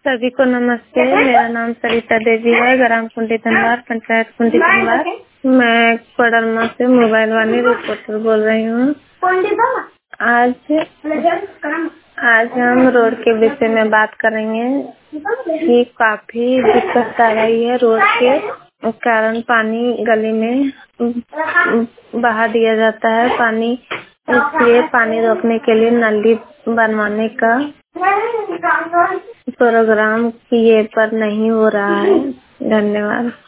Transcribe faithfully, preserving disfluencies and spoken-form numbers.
सभी को नमस्ते। मेरा नाम सरिता देवी है, ग्राम कुंडी धनवार, पंचायत कुंडी धनवार। मैं कोडरमा से मोबाइल वाली रिपोर्टर बोल रही हूँ। आज आज हम रोड के विषय में बात करेंगे कि काफी दिक्कत आ रही है। रोड के कारण पानी गली में बहा दिया जाता है पानी, इसलिए पानी रोकने के लिए नाली बनवाने का प्रोग्राम किए पर नहीं हो रहा है। धन्यवाद।